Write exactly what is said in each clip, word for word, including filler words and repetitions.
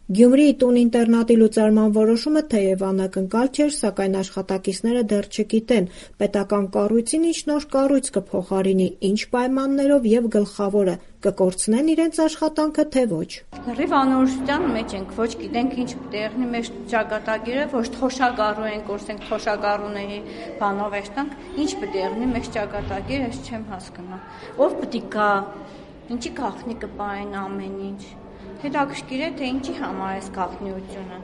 Գյումրիի տուն-ինտերնատի լուծարման որոշումը թեև անակնկալ չէր, սակայն աշխատակիցները դեռ չգիտեն պետական կառույցին ինչ նոր կառույց կփոխարինի, ինչ պայմաններով եւ գլխավորը՝ կկորցնեն իրենց աշխատանքը, թե ոչ։ Լրիվ անորոշության մեջ ենք, ոչ գիտենք ինչ տեղնի մեջ ճակատագիրը, ոչ թոշակառու ենք, որսենք թոշակառուների բանով էստանք, ինչ տեղնի մեջ ճակատագիր, ես չեմ հասկանում։ Ով պետք է գա, ինչի գաղտնի կպային ամեն ինչ։ Հետաքրքիր է, թե ինչի համար է գաղտնիությունը։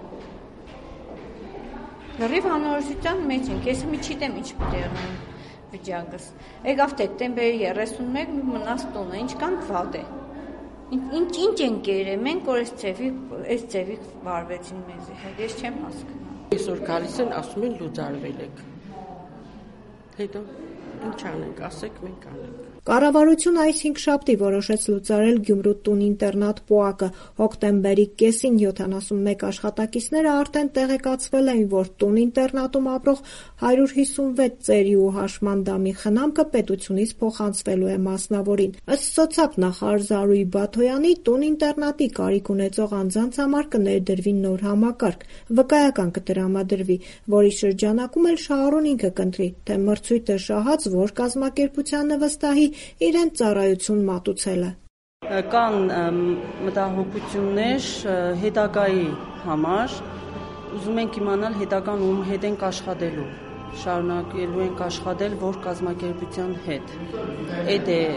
Լրիվ անորոշության մեջ ենք, ես մի չգիտեմ ինչ տեղնի վիճակս։ Եկավ դեկտեմբերի երեսունմեկ մնաց տունը, ինչ կան վատ է։ Ինչ ինչ են կերել, մենք որ այս ձևի, այս ձևի վարվեցին մեզի հետ, ես չեմ հասկանում։ Այսօր գալիս են ասում են լուծարվել եք։ Հետո ինչ անենք, ասեք մենք անենք։ Կառավարությունը այս հինգշաբթի որոշեց լուծարել Գյումրու տուն-ինտերնատ պոակը։ Հոկտեմբերի կեսին յոթանասունմեկ աշխատակիցները արդեն տեղեկացվել էին, որ տուն-ինտերնատում ապրող հարյուր հիսունվեց ծերի ու հաշմանդամի խնամքը պետությունից փոխանցվելու է մասնավորին։ Ըստ սոցապ նախարար Զարուհի Բաթոյանի, տուն-ինտերնատի կարիք ունեցող անձանց համար կներդրվի նոր համակարգ, վկայական կտրամադրվի, որի շրջանակում էլ Շահառուն ինքը կընտրի, թե մրցույթը շահած որ կազմակերպությանը վստահի իրեն ծառայություն մատուցելը։ Կան մտահոգություններ հետագայի համար, ուզում ենք իմանալ հետագան ում հետ ենք աշխատելու, շարունակելու ենք աշխատել որ կազմակերպության հետ։ Էդ է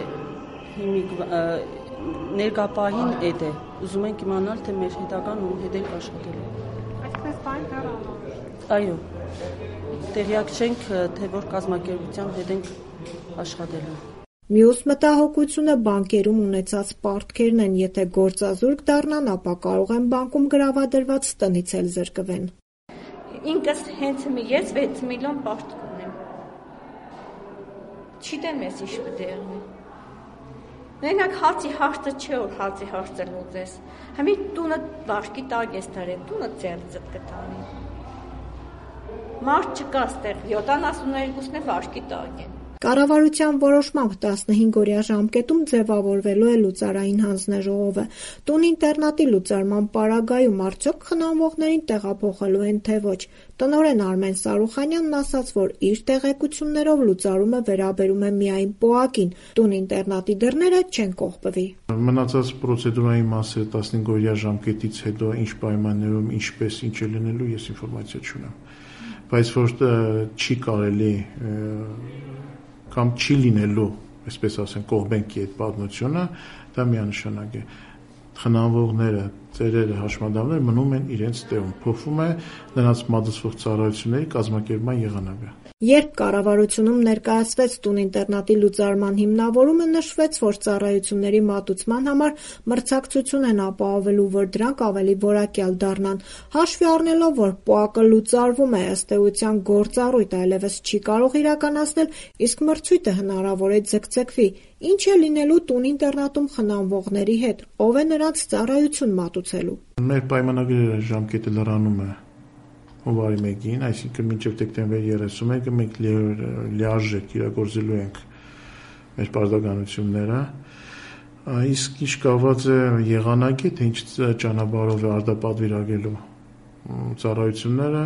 ներկապահին էդ է, ուզում ենք իմանալ, թե մեր հետագան ում հետ ենք աշխատելու։ Այսպես բան դեռ անորոշ։ Այո, տեղյակ չենք, թե որ կազմակերպության հետ ենք աշխատելու։ Մյուս մտահոգությունը բանկերում ունեցած պարտքերն են, եթե գործազուրկ դառնան, ապա կարող են բանկում գրավադրված տնից էլ զրկվեն։ Ինքս հենց ես վեց միլիոն պարտք ունեմ։ Չգիտեմ ես ինչ կդեղնի։ Մենակ հացի հարցը չէ, որ հացի հարցը լուծես։ Համի տունը վարկի տակ ես դարել, տունը ծերծդ կտանի։ Մարդ չկա ստեղ, յոթանասուններկուսն է վարկի տակ են։ Կառավարության որոշմամբ տասնհինգօրյա ժամկետում ձևավորվելու է լուծարային հանձնաժողովը։ Տուն-ինտերնատի լուծարման պարագայում արդյոք խնամվողներին տեղափոխելու են, թե ոչ։ Տնօրեն Արմեն Սարուխանյանն ասաց, որ իր տեղեկություններով լուծարումը վերաբերում է միայն պոակին, տուն-ինտերնատի դռները չեն կողպվի։ Մնացած պրոցեդուրային մասը տասնհինգօրյա ժամկետից հետո ինչ պայմաններում, ինչպես ինչ է լինելու, ես ինֆորմացիա չունեմ։ Բայց որ չի կարելի կամ չի լինելու, այսպես ասեն, կողմենքի այդ պատմությունը, դա միանշանակ է։ Խնամվողները, ծերերը, հաշմանդամները մնում են իրենց տեղում, փոխվում է նրանց մատուցվող ծառայությունների կազմակերպման եղանակը։ Երբ կառավարությունում ներկայացվեց տուն-ինտերնատի լուծարման հիմնավորումը, նշվեց, որ ծառայությունների մատուցման համար մրցակցություն են ապահովելու, որ դրանք ավելի որակյալ դառնան։ Հաշվի առնելով, որ պոակը լուծարվում է, ըստ էության գործառույթ այլևս չի կարող իրականացնել, իսկ մրցույթը հնարավոր է ձգձգվի։ Ինչ է լինելու տուն-ինտերնատում խնամվողների հետ, ով է նրանց ծառայություն մատուցելու։ Մեր պայմանագրերը ժամկետը լրանում է հունվարի մեկին, այսինքն մինչև դեկտեմբերի երեսունմեկը մենք լիարժեք իրագործելու ենք մեր պարտականությունները, իսկ ինչ կապված է եղանակի, թե ինչ ճանապարհով է արտապատվիրակելու ծառայությունները,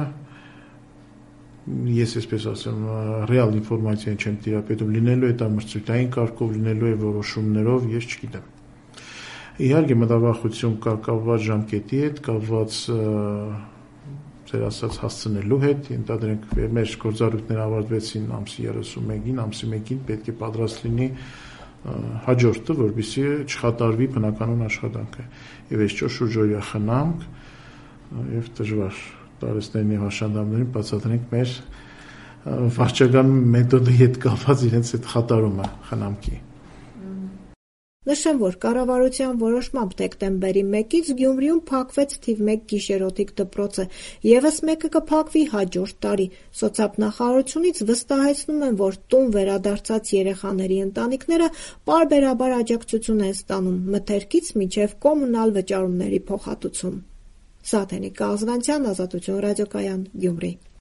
ես այսպես ասեմ, ռեալ ինֆորմացիա չեմ տիրապետում, լինելու է դա մրցույթային կարգով, լինելու է որոշումներով, ես չգիտեմ։ Իհարկե մտավախություն կա կապված ժամկետի հետ, կապված ձեր ասած հասցնելու հետ, ենթադրենք մեր գործառույթները ավարտվեցին ամսի երեսունմեկին, ամսի մեկին պետք է պատրաստ լինի հաջորդը, որպեսզի չխատարվի բնականon աշխատանքը։ Եվ այսօր շուրջօրյա խնամք եւ դժվար տարեստերին եւ հաշանդամներին բացատրենք մեր վարչական մեթոդի հետ կապված իրենց այդ խատարումը խնամքի։ Նշեմ, որ կառավարության որոշմամբ դեկտեմբերի մեկից Գյումրիում փակվեց թիվ մեկ գիշերօթիկ դպրոցը, ևս մեկը կփակվի հաջորդ տարի։ Սոցապ նախարարությունից վստահեցնում են, որ տուն վերադարձած երեխաների ընտանիքները պարբերաբար աջակցություն են ստանում մթերքից մինչև կոմունալ վճարումների փոխհատուցում։ Սաթենիկ Կազվանցյան, Ազատություն ռադիոկայան, Գյումրի։